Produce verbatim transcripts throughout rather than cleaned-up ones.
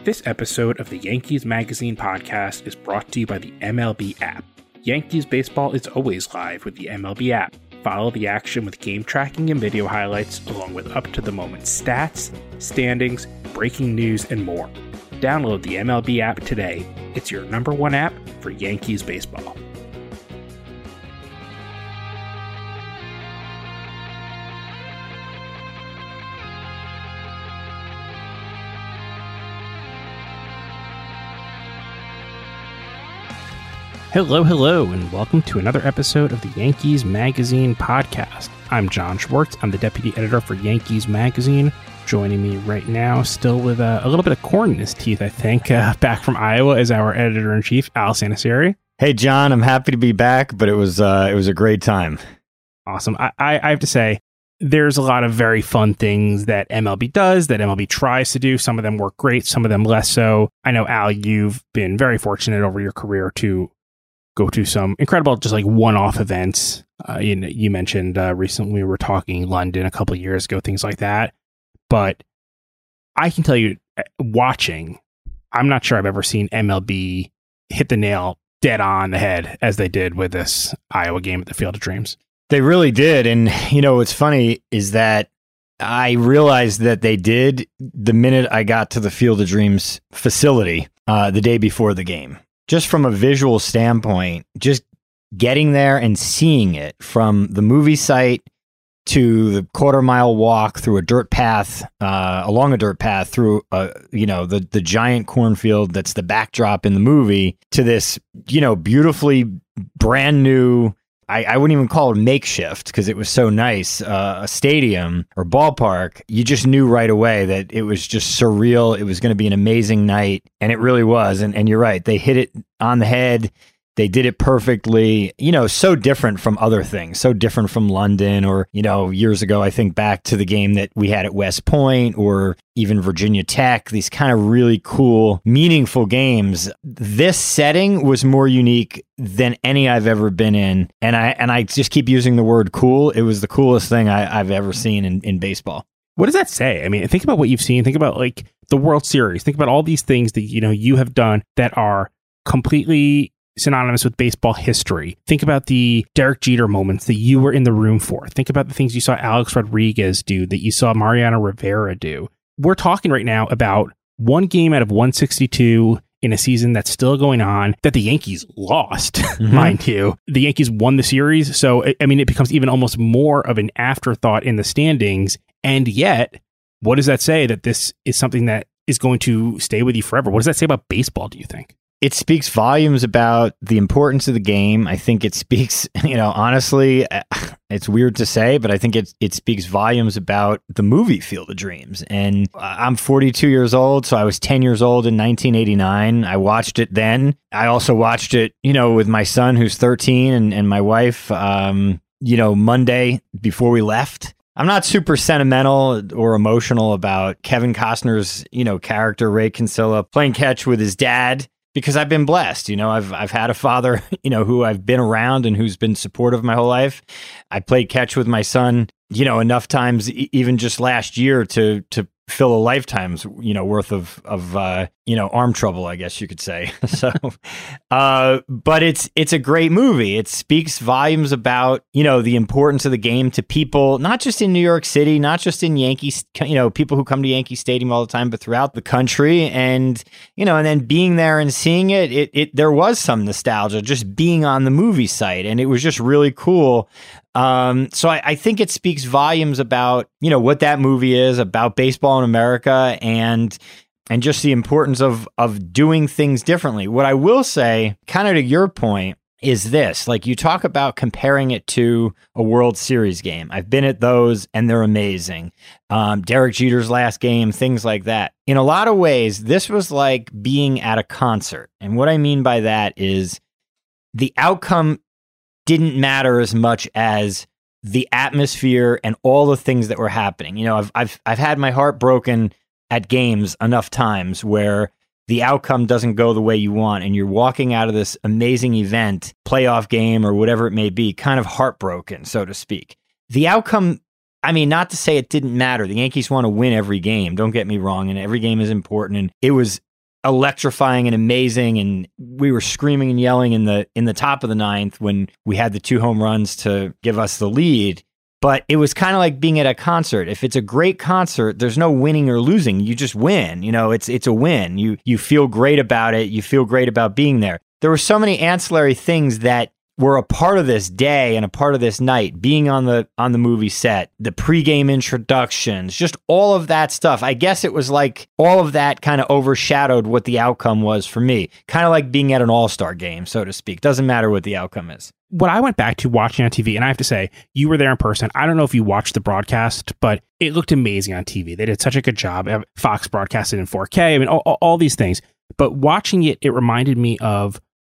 This episode of the Yankees Magazine podcast is brought to you by the M L B app. Yankees baseball is always live with the M L B app. Follow the action with game tracking and video highlights, along with up-to-the-moment stats, standings, breaking news, and more. Download the M L B app today. It's your number one app for Yankees baseball. Hello, hello, and welcome to another episode of the Yankees Magazine podcast. I'm John Schwartz. I'm the deputy editor for Yankees Magazine. Joining me right now, still with uh, a little bit of corn in his teeth, I think, uh, back from Iowa, is our editor-in-chief, Al Sanaseri. Hey, John, I'm happy to be back, but it was uh, it was a great time. Awesome. I, I, I have to say, there's a lot of very fun things that M L B does, that M L B tries to do. Some of them work great, some of them less so. I know, Al, you've been very fortunate over your career to go to some incredible, just like one-off events. Uh, you, you mentioned uh, recently we were talking London a couple of years ago, things like that. But I can tell you, watching, I'm not sure I've ever seen M L B hit the nail dead on the head as they did with this Iowa game at the Field of Dreams. They really did. And, you know, what's funny is that I realized that they did the minute I got to the Field of Dreams facility uh, the day before the game. Just from a visual standpoint, just getting there and seeing it from the movie site to the quarter mile walk through a dirt path, uh, along a dirt path through, uh, you know, the, the giant cornfield that's the backdrop in the movie to this, you know, beautifully brand new, I, I wouldn't even call it makeshift because it was so nice, uh, a stadium or ballpark. You just knew right away that it was just surreal. It was going to be an amazing night. And it really was. And, and you're right. They hit it on the head. They did it perfectly, you know, so different from other things, so different from London or, you know, years ago, I think back to the game that we had at West Point or even Virginia Tech, these kind of really cool, meaningful games. This setting was more unique than any I've ever been in. And I and I just keep using the word cool. It was the coolest thing I, I've ever seen in, in baseball. What does that say? I mean, think about what you've seen. Think about like the World Series. Think about all these things that, you know, you have done that are completely synonymous with baseball history. Think about the Derek Jeter moments that you were in the room for. Think about the things you saw Alex Rodriguez do, that you saw Mariano Rivera do. We're talking right now about one game out of one sixty-two in a season that's still going on that the Yankees lost, mm-hmm. mind you. The Yankees won the series. So, I mean, it becomes even almost more of an afterthought in the standings. And yet, what does that say that this is something that is going to stay with you forever? What does that say about baseball, do you think? It speaks volumes about the importance of the game. I think it speaks, you know, honestly, it's weird to say, but I think it it speaks volumes about the movie Field of Dreams. And I'm forty-two years old, so I was ten years old in nineteen eighty-nine. I watched it then. I also watched it, you know, with my son who's thirteen and, and my wife, um, you know, Monday before we left. I'm not super sentimental or emotional about Kevin Costner's, you know, character, Ray Kinsella, playing catch with his dad. Because I've been blessed, you know, I've I've had a father, you know, who I've been around and who's been supportive my whole life. I played catch with my son, you know, enough times, e- even just last year to to fill a lifetime's, you know, worth of of uh, you know, arm trouble, I guess you could say. So, uh, but it's it's a great movie. It speaks volumes about, you know, the importance of the game to people, not just in New York City, not just in Yankees, you know, people who come to Yankee Stadium all the time, but throughout the country. And, you know, and then being there and seeing it, it, it there was some nostalgia just being on the movie site, and it was just really cool. Um, so I, I think it speaks volumes about, you know, what that movie is about baseball in America and and just the importance of of doing things differently. What I will say, kind of to your point, is this. Like, you talk about comparing it to a World Series game. I've been at those, and they're amazing. Um, Derek Jeter's last game, things like that. In a lot of ways, this was like being at a concert. And what I mean by that is the outcome didn't matter as much as the atmosphere and all the things that were happening. You know, I've I've I've had my heart broken at games enough times where the outcome doesn't go the way you want, and you're walking out of this amazing event, playoff game or whatever it may be, kind of heartbroken, so to speak. The outcome, I mean, not to say it didn't matter. The Yankees want to win every game, don't get me wrong, and every game is important, and it was electrifying and amazing, and we were screaming and yelling in the in the top of the ninth when we had the two home runs to give us the lead. But it was kind of like being at a concert. If it's a great concert, there's no winning or losing. You just win. You know, it's it's a win. You you feel great about it. You feel great about being there. There were so many ancillary things that were a part of this day and a part of this night, being on the on the movie set, the pregame introductions, just all of that stuff. I guess it was like all of that kind of overshadowed what the outcome was for me. Kind of like being at an all-star game, so to speak. Doesn't matter what the outcome is. What I went back to watching on T V, and I have to say, you were there in person. I don't know if you watched the broadcast, but it looked amazing on T V. They did such a good job. Fox broadcasted in four K. I mean, all, all these things. But watching it, it reminded me of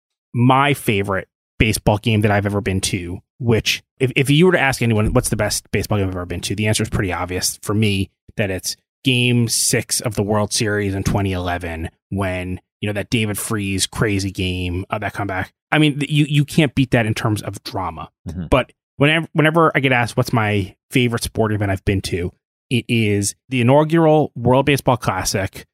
my favorite baseball game that I've ever been to, which if, if you were to ask anyone what's the best baseball game I've ever been to, the answer is pretty obvious for me, that it's game six of the World Series in twenty eleven when, you know, that David Freese crazy game, uh, that comeback. I mean, you, you can't beat that in terms of drama. Mm-hmm. But whenever, whenever I get asked what's my favorite sporting event I've been to, it is the inaugural World Baseball Classic,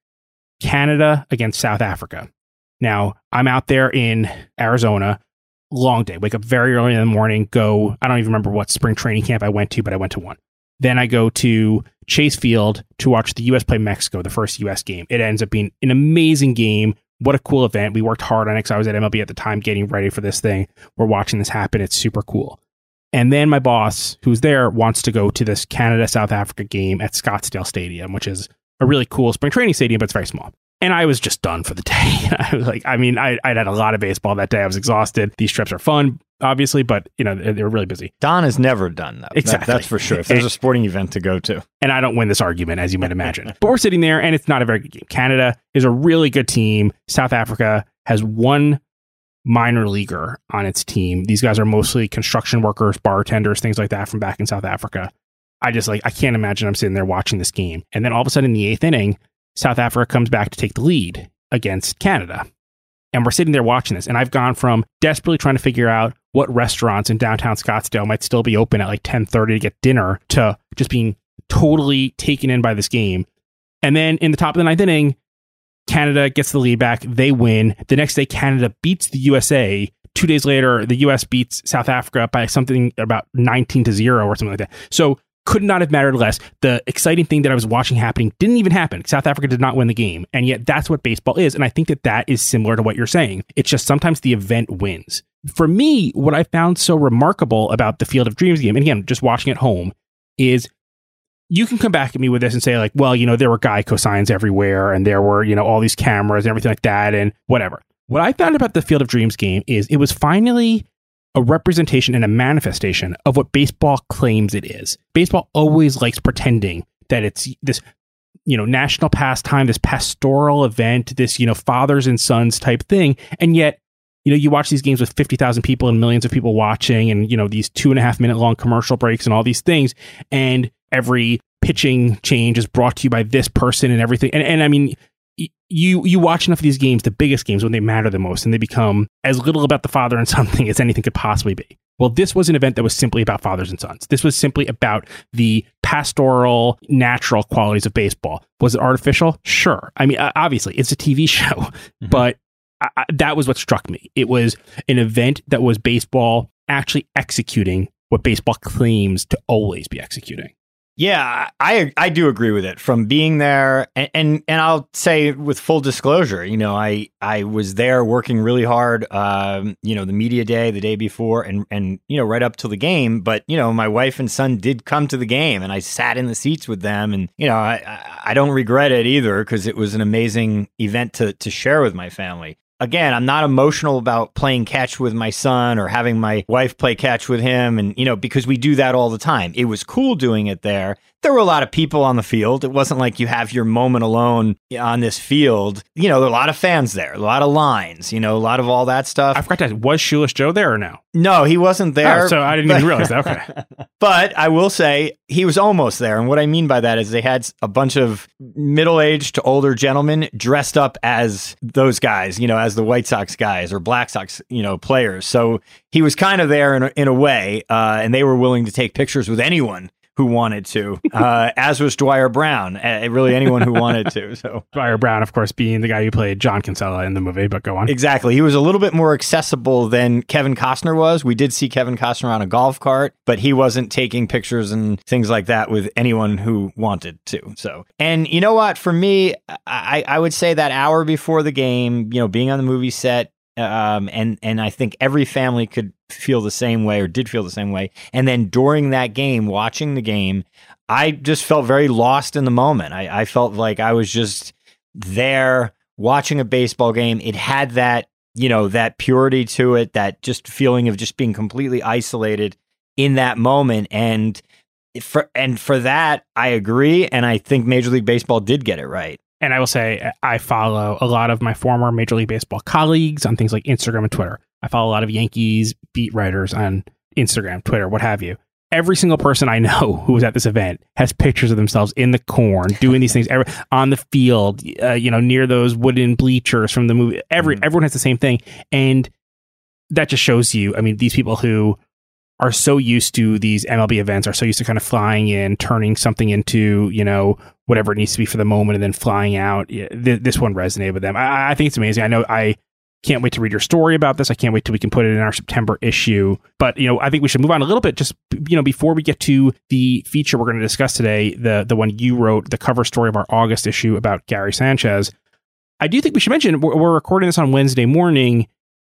Canada against South Africa. Now, I'm out there in Arizona. Long day, wake up very early in the morning, go, I don't even remember what spring training camp I went to, but I went to one. Then I go to Chase Field to watch the U S play Mexico, the first U S game. It ends up being an amazing game. What a cool event. We worked hard on it because I was at M L B at the time getting ready for this thing. We're watching this happen. It's super cool. And then my boss, who's there, wants to go to this Canada-South Africa game at Scottsdale Stadium, which is a really cool spring training stadium, but it's very small. And I was just done for the day. I was like, I mean, I, I'd had a lot of baseball that day. I was exhausted. These trips are fun, obviously, but you know, they, they were really busy. Don has never done that. Exactly. That, that's for sure. If there's a sporting event to go to. And I don't win this argument, as you might imagine. But we're sitting there, and it's not a very good game. Canada is a really good team. South Africa has one minor leaguer on its team. These guys are mostly construction workers, bartenders, things like that from back in South Africa. I just like, I can't imagine I'm sitting there watching this game. And then all of a sudden in the eighth inning, South Africa comes back to take the lead against Canada. And we're sitting there watching this. And I've gone from desperately trying to figure out what restaurants in downtown Scottsdale might still be open at like ten thirty to get dinner to just being totally taken in by this game. And then in the top of the ninth inning, Canada gets the lead back. They win. The next day, Canada beats the U S A. Two days later, the U S beats South Africa by something about nineteen to zero or something like that. So could not have mattered less. The exciting thing that I was watching happening didn't even happen. South Africa did not win the game. And yet that's what baseball is. And I think that that is similar to what you're saying. It's just sometimes the event wins. For me, what I found so remarkable about the Field of Dreams game, and again, just watching at home, is you can come back at me with this and say like, well, you know, there were Geico signs everywhere and there were, you know, all these cameras and everything like that and whatever. What I found about the Field of Dreams game is it was finally a representation and a manifestation of what baseball claims it is. Baseball always likes pretending that it's this, you know, national pastime, this pastoral event, this, you know, fathers and sons type thing. And yet, you know, you watch these games with fifty thousand people and millions of people watching and, you know, these two and a half minute long commercial breaks and all these things. And every pitching change is brought to you by this person and everything. And, and I mean, you you watch enough of these games, the biggest games, when they matter the most, and they become as little about the father and son thing as anything could possibly be. Well, this was an event that was simply about fathers and sons. This was simply about the pastoral, natural qualities of baseball. Was it artificial? Sure. I mean, obviously, it's a T V show, mm-hmm. but I, I, that was what struck me. It was an event that was baseball actually executing what baseball claims to always be executing. Yeah, I I do agree with it. From being there, and, and and I'll say with full disclosure, you know, I I was there working really hard. Um, you know, the media day, the day before, and and you know, right up to the game. But you know, my wife and son did come to the game, and I sat in the seats with them, and you know, I I don't regret it either because it was an amazing event to to share with my family. Again, I'm not emotional about playing catch with my son or having my wife play catch with him. And, you know, because we do that all the time. It was cool doing it there. There were a lot of people on the field. It wasn't like you have your moment alone on this field. You know, there were a lot of fans there, a lot of lines, you know, a lot of all that stuff. I forgot to ask, was Shoeless Joe there or no? No, he wasn't there. Oh, so I didn't but, even realize that. Okay. But I will say he was almost there. And what I mean by that is they had a bunch of middle-aged to older gentlemen dressed up as those guys, you know, as the White Sox guys or Black Sox, you know, players. So he was kind of there in a, in a way, uh, and they were willing to take pictures with anyone who wanted to, uh, as was Dwyer Brown, uh, really anyone who wanted to. So Dwyer Brown, of course, being the guy who played John Kinsella in the movie, but go on. Exactly. He was a little bit more accessible than Kevin Costner was. We did see Kevin Costner on a golf cart, but he wasn't taking pictures and things like that with anyone who wanted to. So, and you know what? For me, I, I would say that hour before the game, you know, being on the movie set, um, and, and I think every family could feel the same way or did feel the same way. And then during that game, watching the game, I just felt very lost in the moment. I, I felt like I was just there watching a baseball game. It had that, you know, that purity to it, that just feeling of just being completely isolated in that moment. And for, and for that, I agree. And I think Major League Baseball did get it right. And I will say, I follow a lot of my former Major League Baseball colleagues on things like Instagram and Twitter. I follow a lot of Yankees beat writers on Instagram, Twitter, what have you. Every single person I know who was at this event has pictures of themselves in the corn doing these things every, on the field, uh, you know, near those wooden bleachers from the movie. Every mm-hmm. Everyone has the same thing. And that just shows you, I mean, these people who are so used to these M L B events, are so used to kind of flying in, turning something into, you know, whatever it needs to be for the moment and then flying out. This one resonated with them. I, I think it's amazing. I know I can't wait to read your story about this. I can't wait till we can put it in our September issue. But, you know, I think we should move on a little bit just, you know, before we get to the feature we're going to discuss today, the the one you wrote, the cover story of our August issue about Gary Sanchez. I do think we should mention we're, we're recording this on Wednesday morning,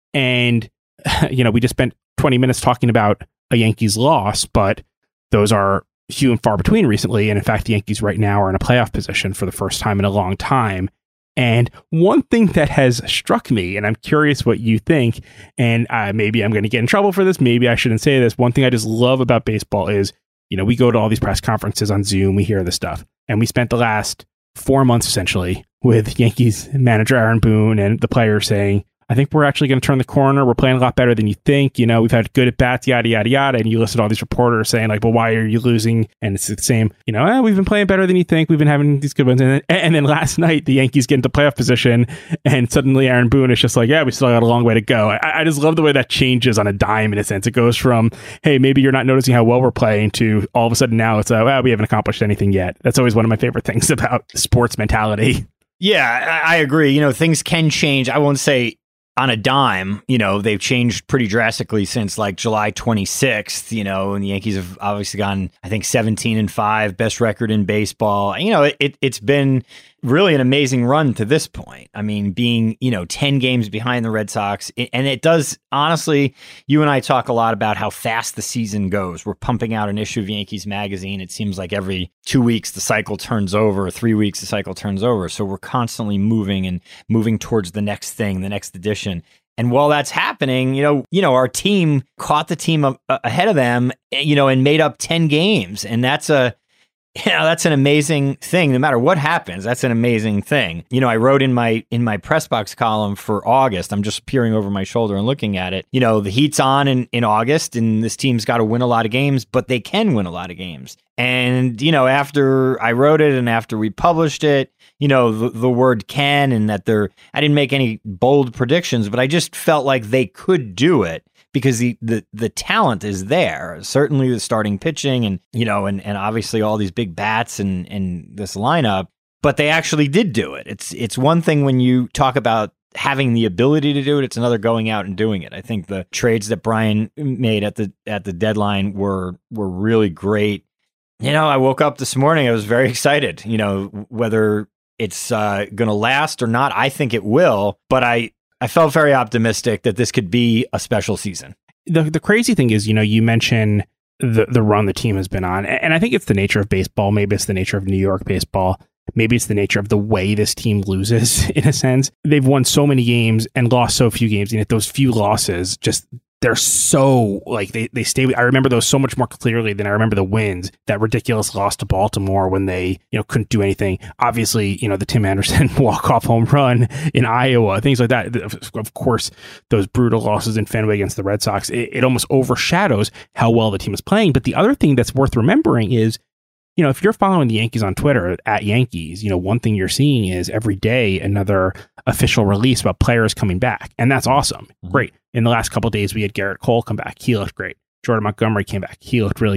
and, you know, we just spent twenty minutes talking about a Yankees loss, but those are few and far between recently. And in fact, the Yankees right now are in a playoff position for the first time in a long time. And one thing that has struck me, and I'm curious what you think, and uh, maybe I'm going to get in trouble for this, maybe I shouldn't say this. One thing I just love about baseball is, you know, we go to all these press conferences on Zoom, we hear this stuff, and we spent the last four months essentially with Yankees manager Aaron Boone and the players saying, I think we're actually going to turn the corner. We're playing a lot better than you think. You know, we've had good at bats, yada, yada, yada. And you listed all these reporters saying like, well, why are you losing? And it's the same, you know, eh, we've been playing better than you think. We've been having these good ones. And then, and then last night, the Yankees get into playoff position and suddenly Aaron Boone is just like, yeah, we still got a long way to go. I, I just love the way that changes on a dime in a sense. It goes from, hey, maybe you're not noticing how well we're playing to all of a sudden now it's, uh, well, we haven't accomplished anything yet. That's always one of my favorite things about sports mentality. Yeah, I, I agree. You know, things can change. I won't say on a dime, you know, they've changed pretty drastically since like July twenty-sixth, you know, and the Yankees have obviously gone, I think, seventeen and five, best record in baseball. You know, it, it, it's been really an amazing run to this point. I mean, being, you know, ten games behind the Red Sox. And it does, honestly, you and I talk a lot about how fast the season goes. We're pumping out an issue of Yankees Magazine. It seems like every two weeks the cycle turns over, three weeks the cycle turns over. So we're constantly moving and moving towards the next thing, the next edition. And while that's happening, you know, you know, our team caught the team up, uh, ahead of them, you know, and made up ten games. And that's a, you know, that's an amazing thing. No matter what happens, that's an amazing thing. You know, I wrote in my in my press box column for August, I'm just peering over my shoulder and looking at it. You know, the heat's on in, in August, and this team's got to win a lot of games, but they can win a lot of games. And, you know, after I wrote it and after we published it, you know, the, the word can, and that they're, I didn't make any bold predictions, but I just felt like they could do it. Because the, the the talent is there, certainly the starting pitching and, you know, and, and obviously all these big bats and, and this lineup, but they actually did do it. It's it's one thing when you talk about having the ability to do it, it's another going out and doing it. I think the trades that Brian made at the at the deadline were were really great. You know, I woke up this morning, I was very excited, you know, whether it's uh, going to last or not, I think it will, but I I felt very optimistic that this could be a special season. The the crazy thing is, you know, you mention the the run the team has been on, and I think it's the nature of baseball. Maybe it's the nature of New York baseball. Maybe it's the nature of the way this team loses, in a sense. They've won so many games and lost so few games, and yet those few losses just, they're so, like, they, they stay. I remember those so much more clearly than I remember the wins. That ridiculous loss to Baltimore when they, you know, couldn't do anything. Obviously, you know, the Tim Anderson walk-off home run in Iowa, things like that. Of course, those brutal losses in Fenway against the Red Sox, it, it almost overshadows how well the team is playing. But the other thing that's worth remembering is, you know, if you're following the Yankees on Twitter at Yankees, you know, one thing you're seeing is every day another official release about players coming back. And that's awesome. Mm-hmm. Great. In the last couple of days, we had Garrett Cole come back. He looked great. Jordan Montgomery came back. He looked really good.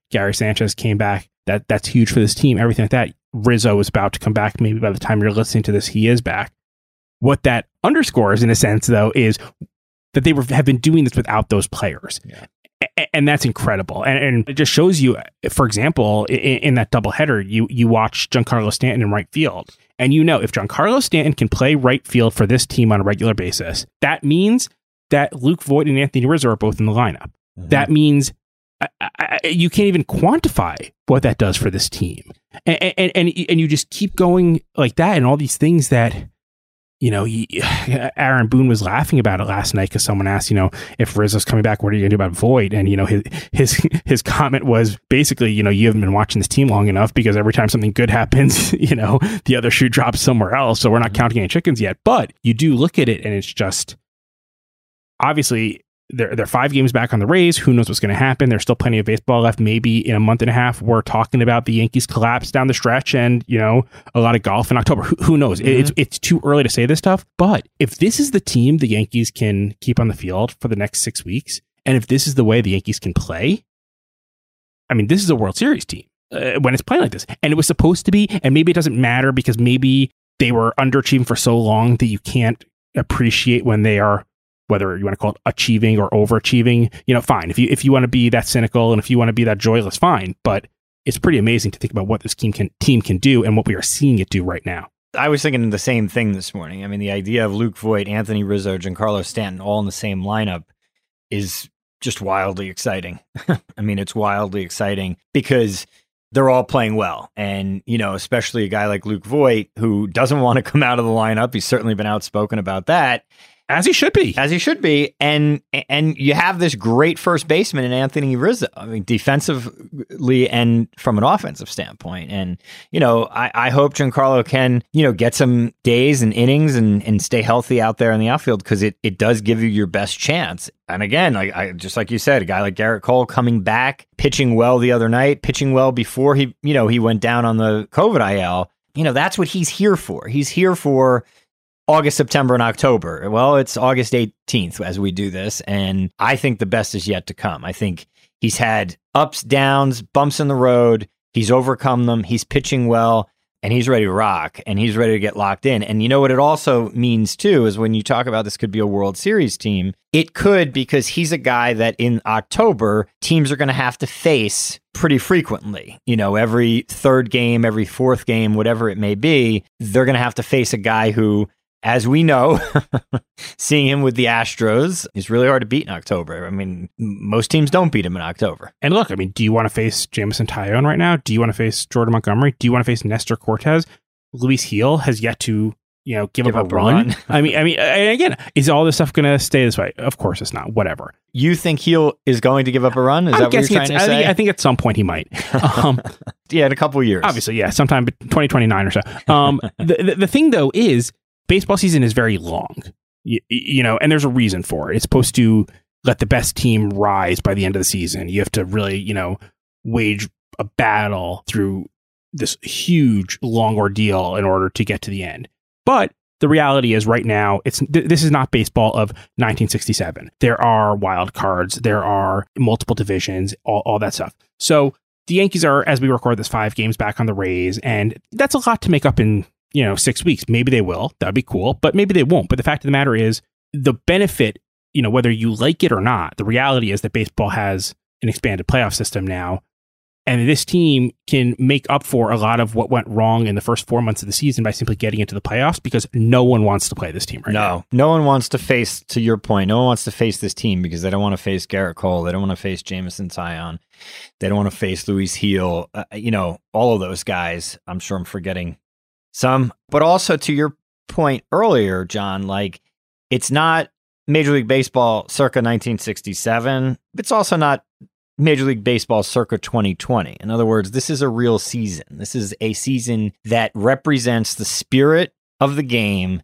Gary Sanchez came back. That That's huge for this team. Everything like that. Rizzo is about to come back. Maybe by the time you're listening to this, he is back. What that underscores, in a sense, though, is that they were, have been doing this without those players. Yeah. A- and that's incredible. And, and it just shows you, for example, in, in that doubleheader, you, you watch Giancarlo Stanton in right field. And you know, if Giancarlo Stanton can play right field for this team on a regular basis, that means that Luke Voit and Anthony Rizzo are both in the lineup. Mm-hmm. That means I, I, you can't even quantify what that does for this team. And, and, and, and you just keep going like that, and all these things that, you know, he, Aaron Boone was laughing about it last night because someone asked, you know, if Rizzo's coming back, what are you going to do about Voit? And, you know, his, his, his comment was basically, you know, you haven't been watching this team long enough, because every time something good happens, you know, the other shoe drops somewhere else. So we're not counting any chickens yet. But you do look at it, and it's just, obviously, They're, they're five games back on the Rays. Who knows what's going to happen? There's still plenty of baseball left. Maybe in a month and a half, we're talking about the Yankees collapse down the stretch, and, you know, a lot of golf in October. Who, who knows? Mm-hmm. It's it's too early to say this stuff. But if this is the team the Yankees can keep on the field for the next six weeks, and if this is the way the Yankees can play, I mean, this is a World Series team uh, when it's playing like this. And it was supposed to be, and maybe it doesn't matter because maybe they were underachieving for so long that you can't appreciate when they are, whether you want to call it achieving or overachieving, you know, fine. If you if you want to be that cynical and if you want to be that joyless, fine. But it's pretty amazing to think about what this team can team can do and what we are seeing it do right now. I was thinking the same thing this morning. I mean, the idea of Luke Voit, Anthony Rizzo, Giancarlo Stanton all in the same lineup is just wildly exciting. I mean, it's wildly exciting because they're all playing well. And, you know, especially a guy like Luke Voit, who doesn't want to come out of the lineup. He's certainly been outspoken about that. As he should be. As he should be. And and you have this great first baseman in Anthony Rizzo. I mean, defensively and from an offensive standpoint. And, you know, I, I hope Giancarlo can, you know, get some days and innings and, and stay healthy out there in the outfield, because it, it does give you your best chance. And again, like I, just like you said, a guy like Garrett Cole coming back, pitching well the other night, pitching well before he, you know, he went down on the COVID I L. You know, that's what he's here for. He's here for August, September, and October. Well, it's August eighteenth as we do this, and I think the best is yet to come. I think he's had ups, downs, bumps in the road. He's overcome them. He's pitching well, and he's ready to rock, and he's ready to get locked in. And you know what it also means, too, is when you talk about this could be a World Series team, it could, because he's a guy that in October, teams are going to have to face pretty frequently. You know, every third game, every fourth game, whatever it may be, they're going to have to face a guy who, as we know, seeing him with the Astros is really hard to beat in October. I mean, most teams don't beat him in October. And look, I mean, do you want to face Jameson Taillon right now? Do you want to face Jordan Montgomery? Do you want to face Nestor Cortez? Luis Gil has yet to, you know, give, give up, up a run. run. I mean, I mean, and again, is all this stuff going to stay this way? Of course it's not. Whatever. You think Gil is going to give up a run? Is I'm that what you're trying to I say? Think, I think at some point he might. Um, yeah, in a couple of years. Obviously, yeah, sometime twenty twenty-nine or so. Um, the, the the thing though is, baseball season is very long, you, you know, and there's a reason for it. It's supposed to let the best team rise by the end of the season. You have to really, you know, wage a battle through this huge, long ordeal in order to get to the end. But the reality is right now, it's th- this is not baseball of nineteen sixty-seven. There are wild cards. There are multiple divisions, all, all that stuff. So the Yankees are, as we record this, five games back on the Rays, and that's a lot to make up in, you know, six weeks. Maybe they will. That'd be cool. But maybe they won't. But the fact of the matter is, the benefit, you know, whether you like it or not, the reality is that baseball has an expanded playoff system now. And this team can make up for a lot of what went wrong in the first four months of the season by simply getting into the playoffs, because no one wants to play this team right no, now. No, no one wants to face, to your point, no one wants to face this team because they don't want to face Garrett Cole. They don't want to face Jameson Taillon. They don't want to face Luis Gil. Uh, you know, all of those guys. I'm sure I'm forgetting some. But also to your point earlier, John, like, it's not Major League Baseball circa nineteen sixty-seven. It's also not Major League Baseball circa twenty twenty. In other words, this is a real season. This is a season that represents the spirit of the game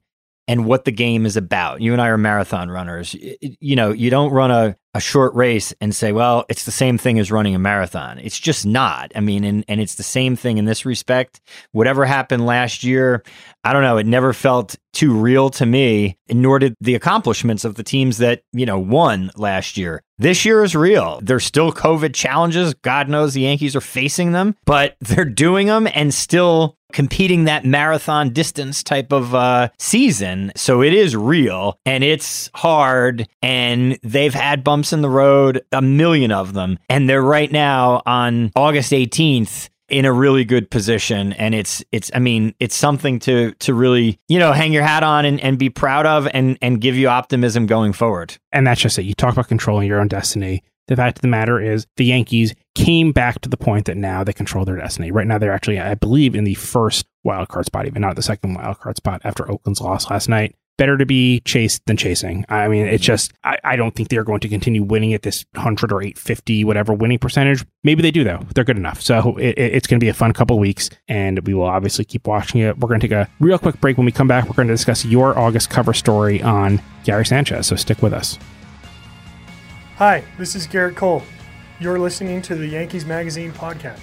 and what the game is about. You and I are marathon runners. You know, you don't run a, a short race and say, well, it's the same thing as running a marathon. It's just not. I mean, and, and it's the same thing in this respect. Whatever happened last year, I don't know, it never felt too real to me, nor did the accomplishments of the teams that, you know, won last year. This year is real. There's still COVID challenges. God knows the Yankees are facing them, but they're doing them and still competing that marathon distance type of uh, season. So it is real and it's hard, and they've had bumps in the road, a million of them. And they're right now on August eighteenth in a really good position. And it's, it's, I mean, it's something to, to really, you know, hang your hat on and, and be proud of and, and give you optimism going forward. And that's just it. You talk about controlling your own destiny. The fact of the matter is the Yankees came back to the point that now they control their destiny. Right now, they're actually, I believe, in the first wild card spot, even not the second wild card spot after Oakland's loss last night. Better to be chased than chasing. I mean, it's just, I, I don't think they're going to continue winning at this one hundred or eight fifty, whatever winning percentage. Maybe they do, though. They're good enough. So it, it's going to be a fun couple weeks, and we will obviously keep watching it. We're going to take a real quick break. When we come back, we're going to discuss your August cover story on Gary Sanchez. So stick with us. Hi, this is Garrett Cole. You're listening to the Yankees Magazine podcast.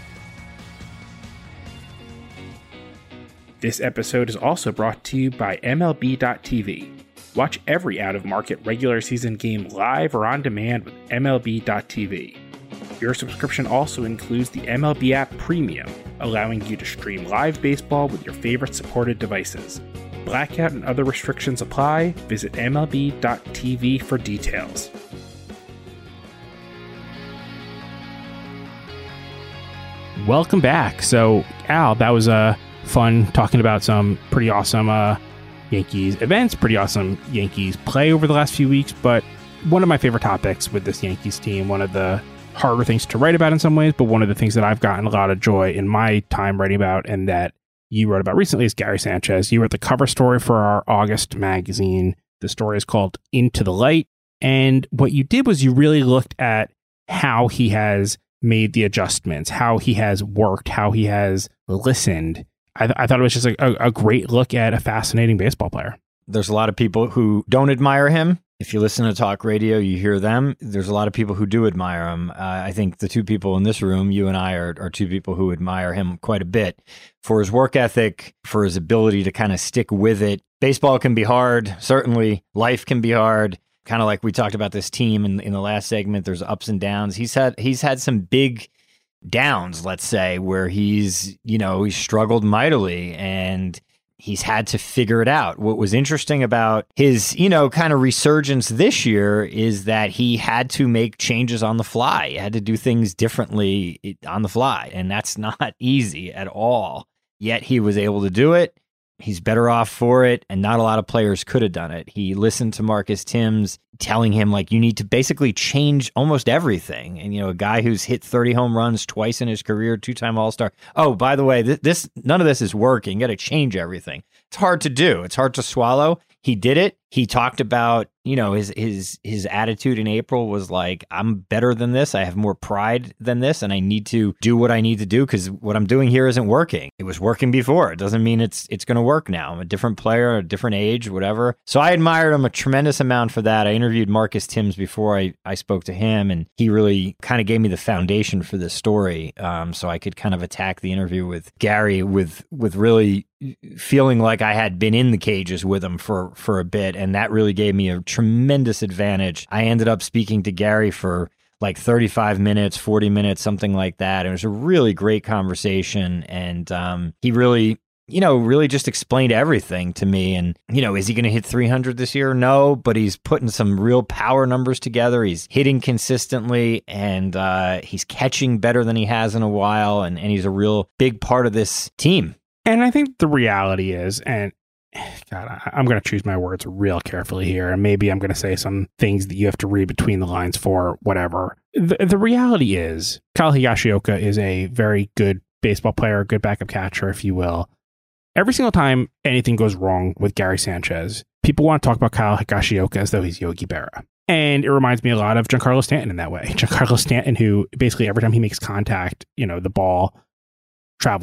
This episode is also brought to you by M L B dot T V. Watch every out-of-market regular season game live or on demand with M L B dot T V. Your subscription also includes the M L B app Premium, allowing you to stream live baseball with your favorite supported devices. Blackout and other restrictions apply. Visit M L B dot T V for details. Welcome back. So, Al, that was a fun talking about some pretty awesome uh, Yankees events, pretty awesome Yankees play over the last few weeks. But one of my favorite topics with this Yankees team, one of the harder things to write about in some ways, but one of the things that I've gotten a lot of joy in my time writing about and that you wrote about recently is Gary Sanchez. You wrote the cover story for our August magazine. The story is called Into the Light. And what you did was you really looked at how he has made the adjustments, how he has worked, how he has listened. I, th- I thought it was just a, a, a great look at a fascinating baseball player. There's a lot of people who don't admire him. If you listen to talk radio, you hear them. There's a lot of people who do admire him. Uh, I think the two people in this room, you and I, are, are two people who admire him quite a bit for his work ethic, for his ability to kind of stick with it. Baseball can be hard. Certainly, life can be hard. Kind of like we talked about this team in, in the last segment. There's ups and downs. He's had he's had some big downs, let's say, where he's, you know, he's struggled mightily and he's had to figure it out. What was interesting about his, you know, kind of resurgence this year is that he had to make changes on the fly. He had to do things differently on the fly, and that's not easy at all. Yet he was able to do it. He's better off for it, and not a lot of players could have done it. He listened to Marcus Timms telling him, like, you need to basically change almost everything. And, you know, a guy who's hit thirty home runs twice in his career, two-time All-Star. Oh, by the way, th- this none of this is working. You got to change everything. It's hard to do. It's hard to swallow. He did it. He talked about, you know, his his his attitude in April was like, I'm better than this. I have more pride than this, and I need to do what I need to do because what I'm doing here isn't working. It was working before. It doesn't mean it's it's going to work now. I'm a different player, a different age, whatever. So I admired him a tremendous amount for that. I interviewed Marcus Timms before I, I spoke to him, and he really kind of gave me the foundation for this story, um, so I could kind of attack the interview with Gary with with really feeling like I had been in the cages with him for for a bit. And that really gave me a tremendous advantage. I ended up speaking to Gary for like thirty-five minutes, forty minutes, something like that. It was a really great conversation. And um, he really, you know, really just explained everything to me. And, you know, is he going to hit three hundred this year? No, but he's putting some real power numbers together. He's hitting consistently, and uh, he's catching better than he has in a while. And, and he's a real big part of this team. And I think the reality is, and God, I, I'm going to choose my words real carefully here, and maybe I'm going to say some things that you have to read between the lines for, whatever. The, the reality is, Kyle Higashioka is a very good baseball player, good backup catcher, if you will. Every single time anything goes wrong with Gary Sanchez, people want to talk about Kyle Higashioka as though he's Yogi Berra. And it reminds me a lot of Giancarlo Stanton in that way. Giancarlo Stanton, who basically every time he makes contact, you know, the ball travels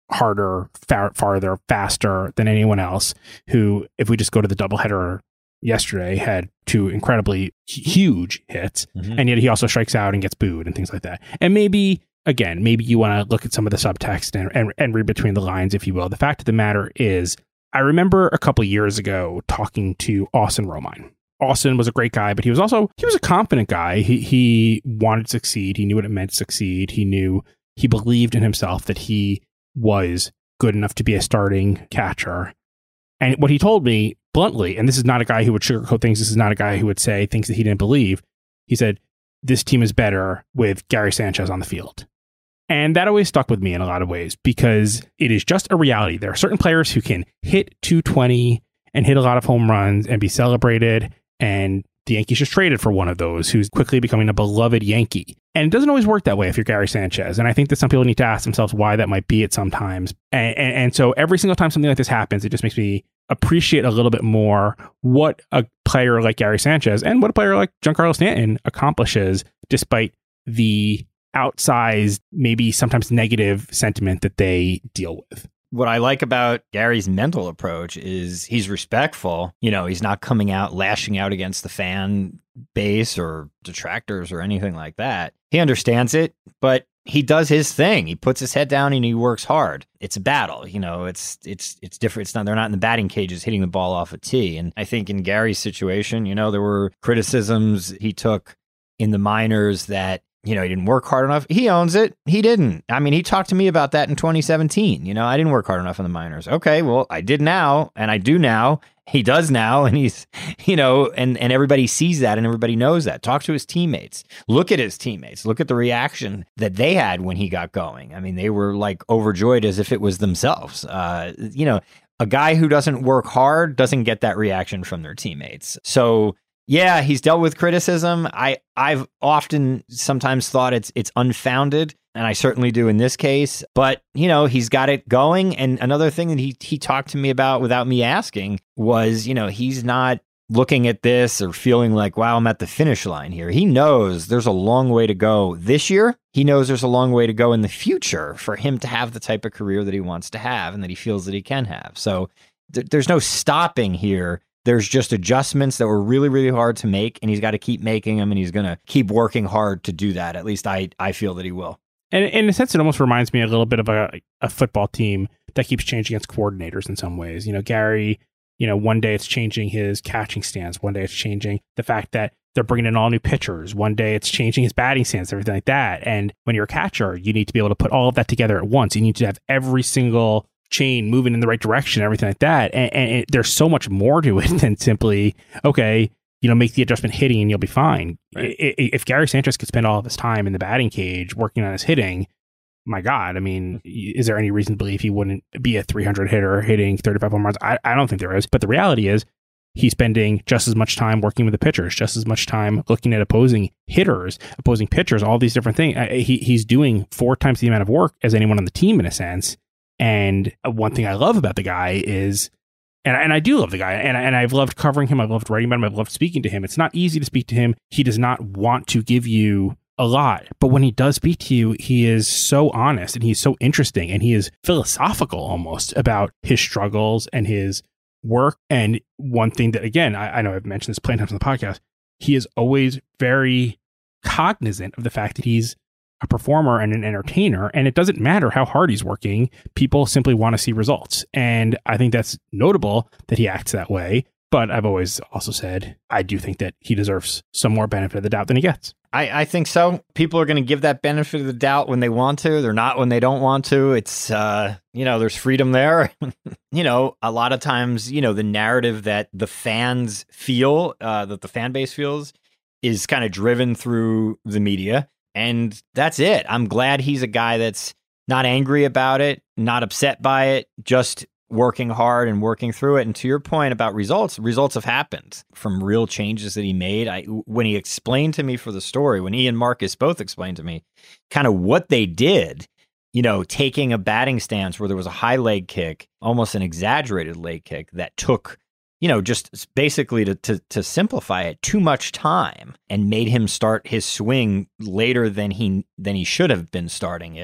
harder, far, farther, faster than anyone else, who, if we just go to the doubleheader yesterday, had two incredibly huge hits, mm-hmm. and yet he also strikes out and gets booed and things like that. And maybe, again, maybe you want to look at some of the subtext and, and, and read between the lines, if you will. The fact of the matter is, I remember a couple years ago talking to Austin Romine. Austin was a great guy, but he was also, he was a confident guy. He he wanted to succeed. He knew what it meant to succeed. He knew, he believed in himself that he was good enough to be a starting catcher. And what he told me bluntly, and this is not a guy who would sugarcoat things, this is not a guy who would say things that he didn't believe. He said, this team is better with Gary Sanchez on the field. And that always stuck with me in a lot of ways, because it is just a reality. There are certain players who can hit two twenty and hit a lot of home runs and be celebrated. And the Yankees just traded for one of those who's quickly becoming a beloved Yankee. And it doesn't always work that way if you're Gary Sanchez. And I think that some people need to ask themselves why that might be at sometimes. And, and, and so every single time something like this happens, it just makes me appreciate a little bit more what a player like Gary Sanchez and what a player like Giancarlo Stanton accomplishes, despite the outsized, maybe sometimes negative sentiment that they deal with. What I like about Gary's mental approach is he's respectful. You know, he's not coming out lashing out against the fan base or detractors or anything like that. He understands it, but he does his thing. He puts his head down and he works hard. It's a battle, you know. It's it's it's different. It's not. They're not in the batting cages hitting the ball off a tee. And I think in Gary's situation, you know, there were criticisms he took in the minors that, you know, he didn't work hard enough. He owns it. He didn't. I mean, he talked to me about that in twenty seventeen. You know, I didn't work hard enough in the minors. Okay, well, I did now, and I do now. He does now, and he's, you know, and, and everybody sees that, and everybody knows that. Talk to his teammates. Look at his teammates. Look at the reaction that they had when he got going. I mean, they were like overjoyed as if it was themselves. Uh, you know, a guy who doesn't work hard doesn't get that reaction from their teammates. So, yeah, he's dealt with criticism. I, I've often sometimes thought it's it's unfounded, and I certainly do in this case. But, you know, he's got it going. And another thing that he, he talked to me about without me asking was, you know, he's not looking at this or feeling like, wow, I'm at the finish line here. He knows there's a long way to go this year. He knows there's a long way to go in the future for him to have the type of career that he wants to have and that he feels that he can have. So th- there's no stopping here. There's just adjustments that were really, really hard to make, and he's got to keep making them, and he's going to keep working hard to do that. At least I, I feel that he will. And in a sense, it almost reminds me a little bit of a, a football team that keeps changing its coordinators in some ways. You know, Gary, you know, one day it's changing his catching stance. One day it's changing the fact that they're bringing in all new pitchers. One day it's changing his batting stance, everything like that. And when you're a catcher, you need to be able to put all of that together at once. You need to have every single chain moving in the right direction, everything like that. And, and it, there's so much more to it than simply, okay, you know, make the adjustment hitting and you'll be fine. Right. If Gary Sanchez could spend all of his time in the batting cage working on his hitting, my God, I mean, is there any reason to believe he wouldn't be a three hundred hitter hitting thirty-five home runs? I, I don't think there is. But the reality is he's spending just as much time working with the pitchers, just as much time looking at opposing hitters, opposing pitchers, all these different things. He, he's doing four times the amount of work as anyone on the team in a sense. And one thing I love about the guy is, and, and I do love the guy, and, and I've loved covering him, I've loved writing about him, I've loved speaking to him. It's not easy to speak to him. He does not want to give you a lot, but when he does speak to you, he is so honest, and he's so interesting, and he is philosophical almost about his struggles and his work. And one thing that, again, I, I know I've mentioned this plenty of times on the podcast, he is always very cognizant of the fact that he's a performer and an entertainer, and it doesn't matter how hard he's working. People simply want to see results. And I think that's notable that he acts that way. But I've always also said, I do think that he deserves some more benefit of the doubt than he gets. I, I think so. People are going to give that benefit of the doubt when they want to. They're not when they don't want to. It's, uh, you know, there's freedom there. You know, a lot of times, you know, the narrative that the fans feel, uh, that the fan base feels, is kind of driven through the media. And that's it. I'm glad he's a guy that's not angry about it, not upset by it, just working hard and working through it. And to your point about results, results have happened from real changes that he made. I, when he explained to me for the story, when he and Marcus both explained to me kind of what they did, you know, taking a batting stance where there was a high leg kick, almost an exaggerated leg kick that took, you know, just basically to, to to simplify it, too much time, and made him start his swing later than he than he should have been starting it.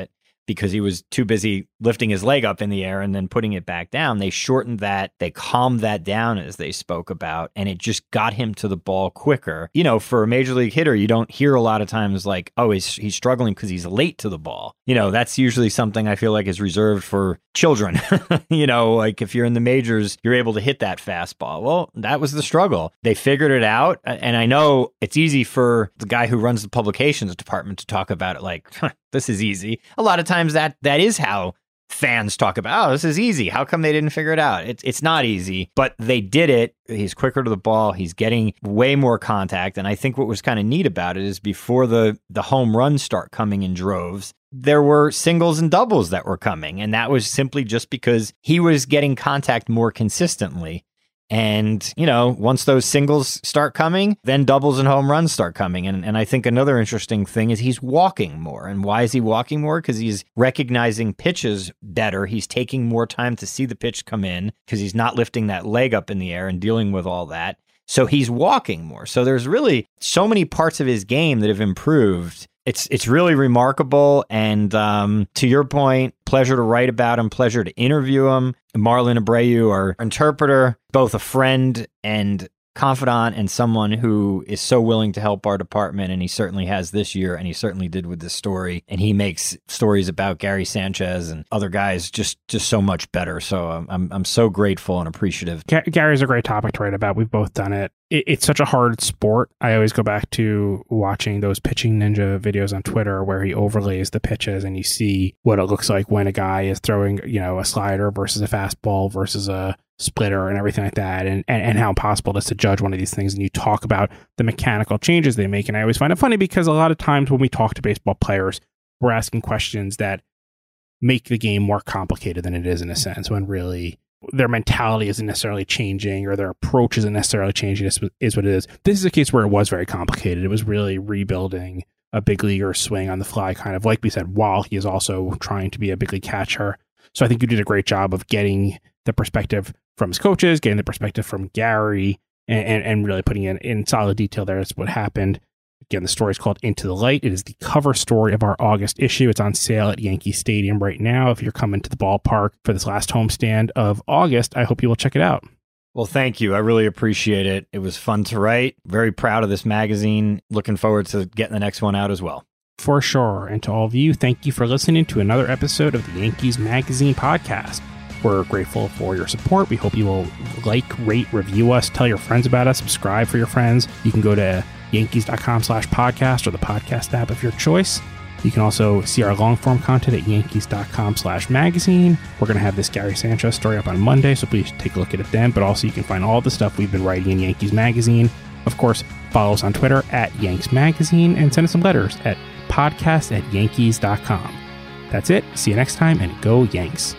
because he was too busy lifting his leg up in the air and then putting it back down. They shortened that. They calmed that down, as they spoke about, and it just got him to the ball quicker. You know, for a major league hitter, you don't hear a lot of times like, oh, he's, he's struggling because he's late to the ball. You know, that's usually something I feel like is reserved for children. You know, like if you're in the majors, you're able to hit that fastball. Well, that was the struggle. They figured it out. And I know it's easy for the guy who runs the publications department to talk about it like, huh, this is easy. A lot of times that that is how fans talk about, oh, this is easy. How come they didn't figure it out? It's it's not easy, but they did it. He's quicker to the ball. He's getting way more contact. And I think what was kind of neat about it is before the, the home runs start coming in droves, there were singles and doubles that were coming. And that was simply just because he was getting contact more consistently. And, you know, once those singles start coming, then doubles and home runs start coming. And and I think another interesting thing is he's walking more. And why is he walking more? Because he's recognizing pitches better. He's taking more time to see the pitch come in because he's not lifting that leg up in the air and dealing with all that. So he's walking more. So there's really so many parts of his game that have improved. It's it's really remarkable. And um, to your point, pleasure to write about him, pleasure to interview him. Marlon Abreu, our interpreter, both a friend and confidant and someone who is so willing to help our department. And he certainly has this year, and he certainly did with this story. And he makes stories about Gary Sanchez and other guys just just so much better. So I'm I'm, I'm so grateful and appreciative. Ga- Gary's a great topic to write about. We've both done it. it. It's such a hard sport. I always go back to watching those pitching ninja videos on Twitter where he overlays the pitches and you see what it looks like when a guy is throwing, you know, a slider versus a fastball versus a splitter and everything like that, and, and and how impossible it is to judge one of these things. And you talk about the mechanical changes they make, and I always find it funny because a lot of times when we talk to baseball players, we're asking questions that make the game more complicated than it is in a sense, when really their mentality isn't necessarily changing or their approach isn't necessarily changing. This is what it is. This is a case where it was very complicated. It was really rebuilding a big leaguer swing on the fly, kind of like we said, while he is also trying to be a big league catcher. So I think you did a great job of getting the perspective from his coaches, getting the perspective from Gary, and, and, and really putting in, in solid detail there as what happened. Again, the story is called Into the Light. It is the cover story of our August issue. It's on sale at Yankee Stadium right now. If you're coming to the ballpark for this last homestand of August, I hope you will check it out. Well, thank you. I really appreciate it. It was fun to write. Very proud of this magazine. Looking forward to getting the next one out as well. For sure. And to all of you, thank you for listening to another episode of the Yankees Magazine podcast. We're grateful for your support. We hope you will like, rate, review us, tell your friends about us, subscribe for your friends. You can go to yankees.com slash podcast or the podcast app of your choice. You can also see our long form content at yankees.com slash magazine. We're going to have this Gary Sanchez story up on Monday, so please take a look at it then. But also you can find all the stuff we've been writing in Yankees Magazine. Of course, follow us on Twitter at Yanks Magazine and send us some letters at podcast at yankees dot com. That's it. See you next time, and go Yanks.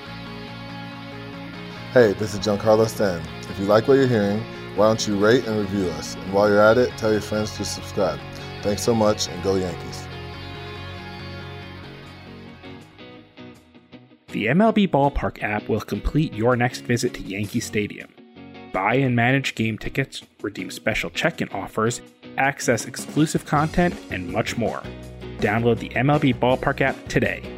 Hey, this is Giancarlo Stanton. If you like what you're hearing, why don't you rate and review us? And while you're at it, tell your friends to subscribe. Thanks so much, and go Yankees. The M L B Ballpark app will complete your next visit to Yankee Stadium. Buy and manage game tickets, redeem special check-in offers, access exclusive content, and much more. Download the M L B Ballpark app today.